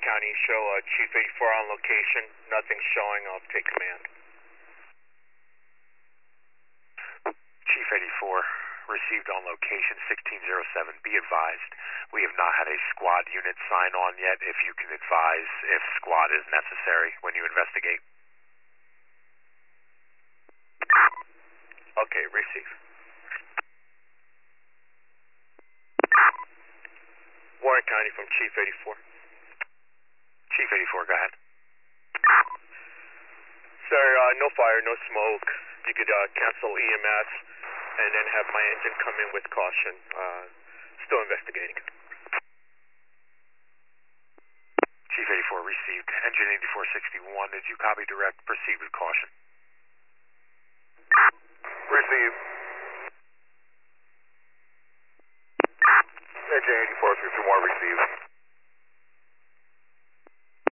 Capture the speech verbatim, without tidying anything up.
County, show uh, Chief eighty-four on location. Nothing showing. I'll take command. Chief eighty-four, received on location sixteen oh seven. Be advised, we have not had a squad unit sign on yet. If you can advise if squad is necessary when you investigate. Okay, receive. Warren County from Chief eighty-four. Chief eighty-four, go ahead. Sir, uh, no fire, no smoke. You could uh, cancel E M S and then have my engine come in with caution. Uh, still investigating. Chief eighty-four received. Engine eighty-four sixty-one, did you copy direct? Proceed with caution. Receive. Engine eighty-four sixty-one, receive.